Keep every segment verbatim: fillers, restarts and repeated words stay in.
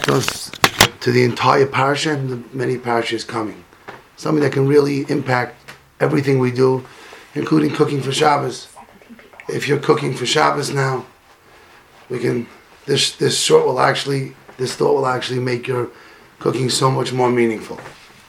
just to the entire parsha and the many parshas coming. Something that can really impact everything we do, including cooking for Shabbos. If you're cooking for Shabbos now, we can. This this short will actually, this thought will actually make your cooking so much more meaningful.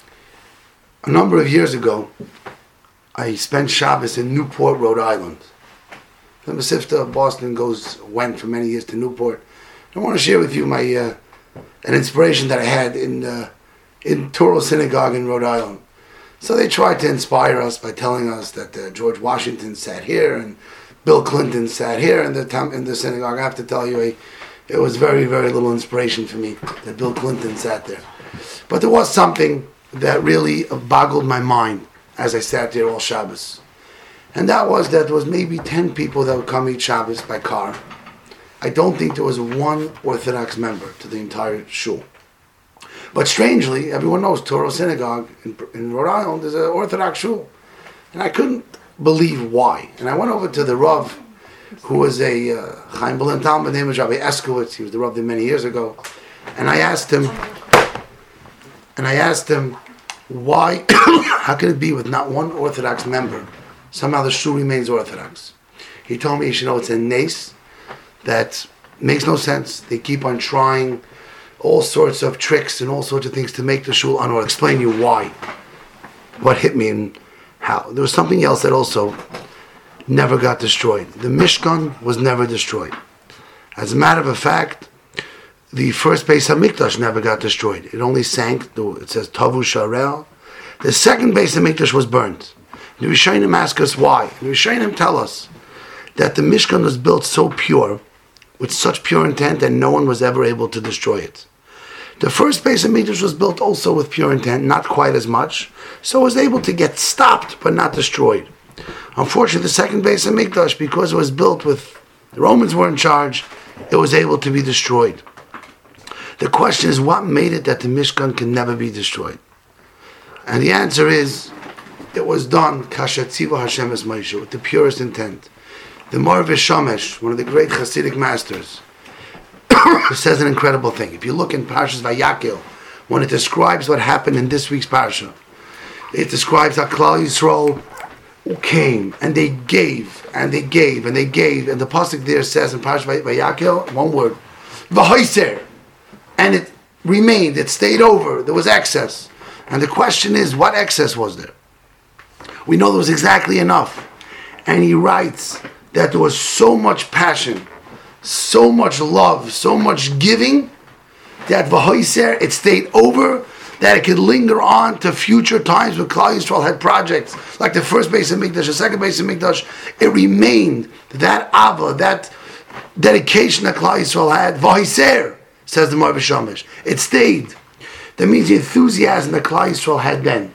A number of years ago, I spent Shabbos in Newport, Rhode Island. The Masifta of Boston goes went for many years to Newport. I want to share with you my uh, an inspiration that I had in uh, in Touro Synagogue in Rhode Island. So they tried to inspire us by telling us that uh, George Washington sat here and Bill Clinton sat here in the tam- in the synagogue. I have to tell you, a, it was very, very little inspiration for me that Bill Clinton sat there. But there was something that really boggled my mind as I sat there all Shabbos. And that was that there was maybe ten people that would come eat Shabbos by car. I don't think there was one Orthodox member to the entire shul. But strangely, everyone knows Touro Synagogue in, in Rhode Island is an Orthodox shul. And I couldn't believe why. And I went over to the Rav, who was a uh, Chaim Berlin Talmud, name was Rabbi Eskowitz. He was the Rav there many years ago. And I asked him, and I asked him, why, how can it be with not one Orthodox member, somehow the shul remains Orthodox? He told me, you should know, it's a nace that makes no sense. They keep on trying all sorts of tricks and all sorts of things to make the shul unorthodox. I'll explain you why, what hit me and how. There was something else that also never got destroyed. The Mishkan was never destroyed. As a matter of fact, the first Beis HaMikdash never got destroyed. It only sank. It says Tavu Sharel. The second Beis HaMikdash was burned. The Rishonim ask us why. The Rishonim tell us that the Mishkan was built so pure, with such pure intent, that no one was ever able to destroy it. The first Beis HaMikdash was built also with pure intent, not quite as much, so it was able to get stopped but not destroyed. Unfortunately, the second Beis HaMikdash, because it was built with the Romans were in charge, it was able to be destroyed. The question is, what made it that the Mishkan can never be destroyed? And the answer is, it was done kashatziva Hashem es Moshe, with the purest intent. The Moreh Shamesh, one of the great Hasidic masters, says an incredible thing. If you look in Parshas Vayakhel, when it describes what happened in this week's Parsha, it describes how Klal Yisrael came and they gave and they gave and they gave, and the pasuk there says in Parshas Vayakhel, one word, v'hoiser, and it remained, it stayed over, there was excess. And the question is, what excess was there? We know there was exactly enough. And he writes that there was so much passion, so much love, so much giving, that v'hoiser, it stayed over, that it could linger on to future times when Klal Yisrael had projects, like the first Beis HaMikdash, the second Beis HaMikdash. It remained, that ava, that dedication that Klal Yisrael had, v'hoiser, says the Moreh Shamesh. It stayed. That means the enthusiasm that Klal Yisrael had then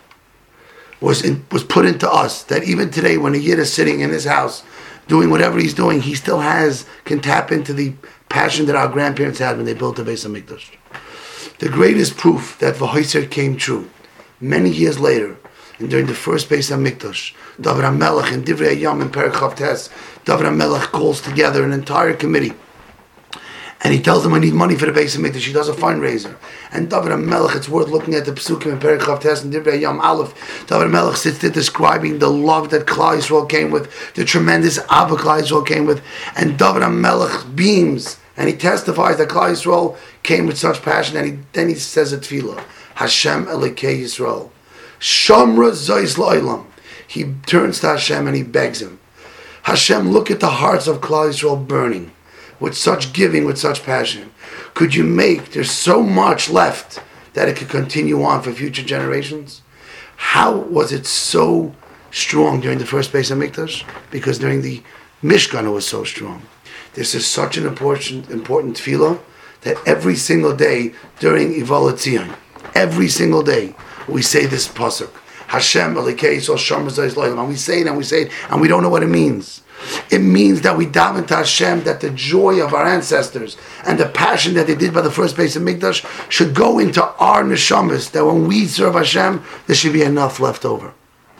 was in, was put into us. That even today, when a Yid is sitting in his house doing whatever he's doing, he still has can tap into the passion that our grandparents had when they built the Beis HaMikdash. The greatest proof that v'hoiser came true, many years later, and during the first Beis HaMikdash, David HaMelech in Divrei Hayam in Perek Chav Tes, David HaMelech calls together an entire committee. And he tells them, I need money for the Beis HaMikdash. He does a fundraiser. And David HaMelech, it's worth looking at the Pesukim in Perek Chav Tes and Divrei Hayam Aleph. David HaMelech sits there describing the love that Klal Yisrael came with, the tremendous Abba Klal Yisrael came with. And David HaMelech beams, and he testifies that Klal Yisrael came with such passion. And he, then he says a tefillah, Hashem Elokei Yisrael, Shamra Zois La'olam. He turns to Hashem and he begs him, Hashem, look at the hearts of Klal Yisrael burning with such giving, with such passion. Could you make, there's so much left that it could continue on for future generations? How was it so strong during the first Beis HaMikdash? Because during the Mishkan it was so strong. This is such an important, important tefillah that every single day during Ival Tzion, every single day, we say this pasuk, Hashem Elokei Yisrael Shamar Zayis Lo'olam, and we say it and we say it and we don't know what it means. It means that we daven to Hashem that the joy of our ancestors and the passion that they did by the first Beis HaMikdash should go into our neshamas, that when we serve Hashem, there should be enough left over.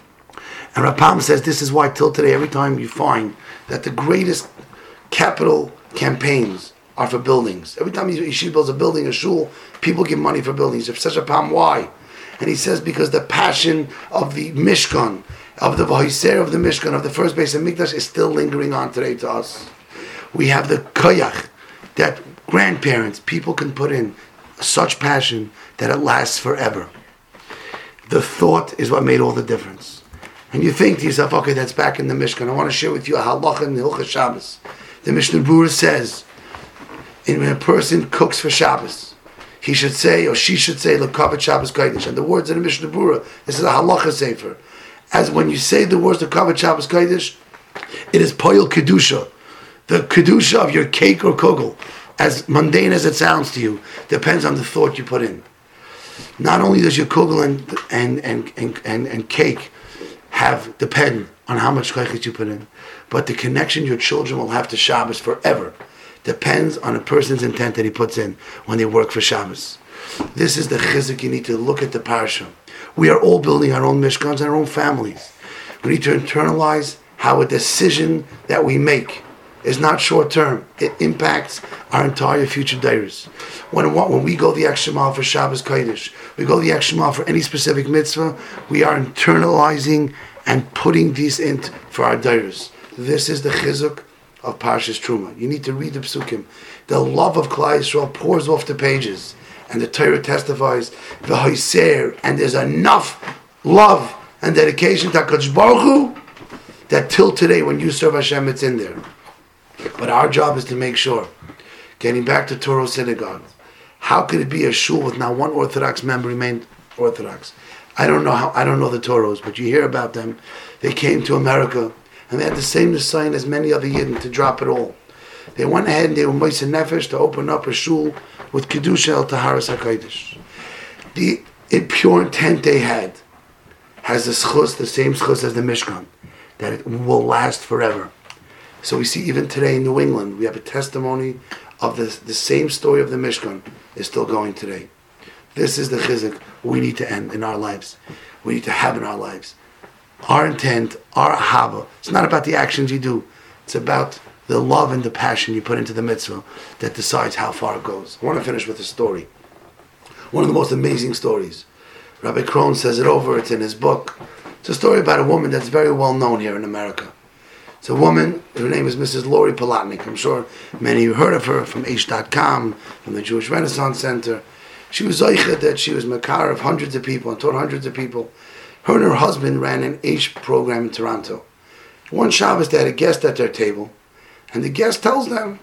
And Rapam says this is why till today, every time you find that the greatest capital campaigns are for buildings. Every time he builds a building, a shul, people give money for buildings. If such a palm, why? And he says because the passion of the Mishkan, of the Vahiser of the Mishkan, of the first base of Mikdash is still lingering on today to us. We have the koyach that grandparents, people can put in such passion that it lasts forever. The thought is what made all the difference. And you think to yourself, okay, that's back in the Mishkan. I want to share with you a halacha in the Hilchas Shabbos. The Mishnah Berurah says, when a person cooks for Shabbos, he should say, or she should say, L'kavet Shabbos Kodesh. And the words of the Mishnah Berurah, this is a halacha sefer. As when you say the words L'kavet Shabbos Kodesh, it is poil kedusha. The kedusha of your cake or kugel, as mundane as it sounds to you, depends on the thought you put in. Not only does your kugel and and and and, and, and cake have depend on how much koyach you put in, but the connection your children will have to Shabbos forever depends on a person's intent that he puts in when they work for Shabbos. This is the chizuk you need to look at the parsha. We are all building our own mishkans and our own families. We need to internalize how a decision that we make is not short term. It impacts our entire future dayers. When when we go the extra mile for Shabbos Kodesh, we go the extra mile for any specific mitzvah, we are internalizing and putting these in for our dayers. This is the chizuk of Parshas Truma. You need to read the psukim. The love of Klal Yisrael pours off the pages, and the Torah testifies v'hoiser, and there's enough love and dedication to HaKadosh Baruch Hu that till today, when you serve Hashem, it's in there. But our job is to make sure, getting back to Torah Synagogue, how could it be a shul with not one Orthodox member remained Orthodox? I don't know how. I don't know the Toros, but you hear about them. They came to America, and they had the same design as many other Yidden to drop it all. They went ahead and they were Moisei Nefesh to open up a shul with Kedusha El Taharas HaKodesh. The pure intent they had has the schus, the same schus as the Mishkan, that it will last forever. So we see even today in New England, we have a testimony of the, the same story of the Mishkan is still going today. This is the chizuk we need to end in our lives. We need to have in our lives. Our intent, our ahava. It's not about the actions you do. It's about the love and the passion you put into the mitzvah that decides how far it goes. I want to finish with a story. One of the most amazing stories. Rabbi Krohn says it over. It's in his book. It's a story about a woman that's very well known here in America. It's a woman, her name is Missus Lori Palatnik. I'm sure many of you heard of her from H dot com, from the Jewish Renaissance Center. She was zoichet that she was makar of hundreds of people and taught hundreds of people. Her and her husband ran an H program in Toronto. One Shabbos they had a guest at their table, and the guest tells them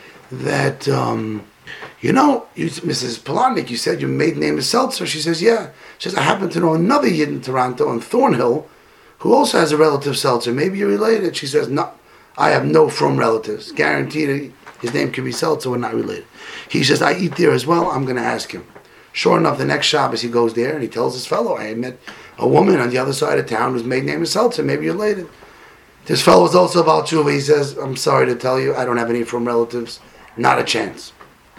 that, um, you know, you, Missus Palatnik, you said your maiden name is Seltzer. She says, yeah. She says, I happen to know another Yid in Toronto on Thornhill who also has a relative Seltzer. Maybe you're related. She says, no, I have no from relatives. Guaranteed his name could be Seltzer, we're not related. He says, I eat there as well, I'm going to ask him. Sure enough, the next Shabbos he goes there and he tells his fellow, I met a woman on the other side of town whose maiden name is Seltzer, maybe you're related. This fellow is also about Tshuva. He says, I'm sorry to tell you, I don't have any from relatives, not a chance.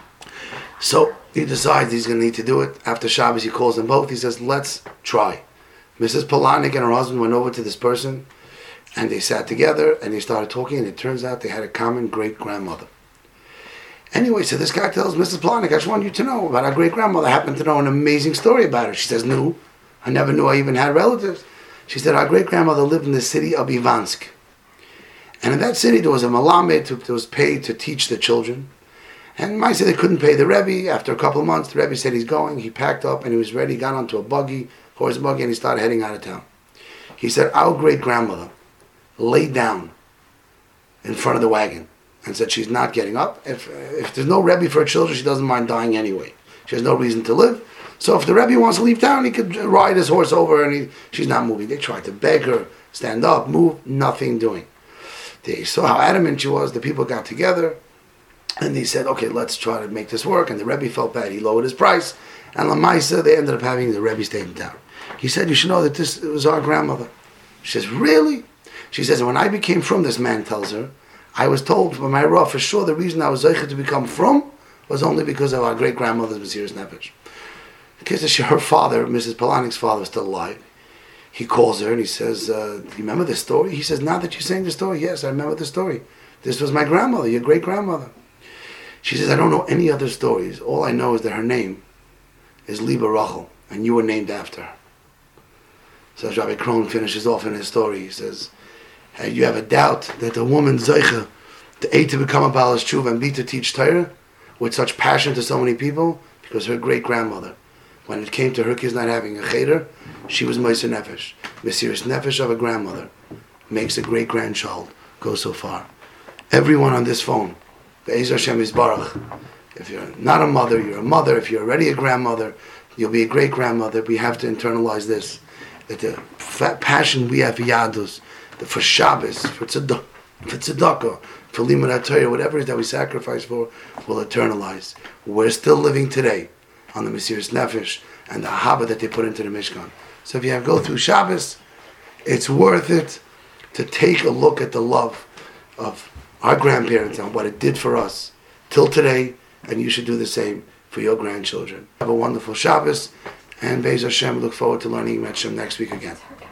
So he decides he's going to need to do it. After Shabbos he calls them both, he says, let's try. Missus Palatnik and her husband went over to this person and they sat together and they started talking, and it turns out they had a common great-grandmother. Anyway, so this guy tells Missus Palatnik, I just want you to know about our great-grandmother. I happen to know an amazing story about her. She says, no, I never knew I even had relatives. She said, our great-grandmother lived in the city of Ivansk. And in that city there was a malamed who was paid to teach the children. And Mike said they couldn't pay the Rebbe. After a couple of months, the Rebbe said he's going. He packed up and he was ready, got onto a buggy, horse buggy, and he started heading out of town. He said, our great-grandmother laid down in front of the wagon and said she's not getting up. If if there's no Rebbe for her children, she doesn't mind dying anyway. She has no reason to live. So if the Rebbe wants to leave town, he could ride his horse over, and he, she's not moving. They tried to beg her, stand up, move, nothing doing. They saw how adamant she was. The people got together, and they said, okay, let's try to make this work. And the Rebbe felt bad. He lowered his price. And Lamaisa, they ended up having the Rebbe stay in town. He said, you should know that this was our grandmother. She says, really? She says, when I became from, this man tells her, I was told by my Rav, for sure the reason I was zeicher to become from was only because of our great-grandmother's Mesiras Nefesh. Because her father, Missus Palatnik's father, is still alive. He calls her and he says, uh, do you remember this story? He says, now that you're saying the story, yes, I remember the story. This was my grandmother, your great-grandmother. She says, I don't know any other stories. All I know is that her name is Liba Rachel, and you were named after her. So as Rabbi Krohn finishes off in his story, he says, hey, you have a doubt that a woman, Zeicha, to aid to become a Baal Tshuva and be to teach Torah with such passion to so many people, because her great-grandmother, when it came to her kids not having a cheder, she was Meiser Nefesh. Mesiris Nefesh of a grandmother makes a great-grandchild go so far. Everyone on this phone, Be'ez Hashem Yisbarach, if you're not a mother, you're a mother. If you're already a grandmother, you'll be a great-grandmother. We have to internalize this, that the fa- passion we have for Yadus, the, for Shabbos, for Tzedakah, for Tzedakah, for Limud HaTorah, whatever it is that we sacrifice for, will eternalize. We're still living today on the Mesiris Nefesh and the Ahava that they put into the Mishkan. So if you have to go through Shabbos, it's worth it to take a look at the love of our grandparents and what it did for us till today, and you should do the same for your grandchildren. Have a wonderful Shabbos, and Be'ez Hashem, look forward to learning Yom Hashem next week again.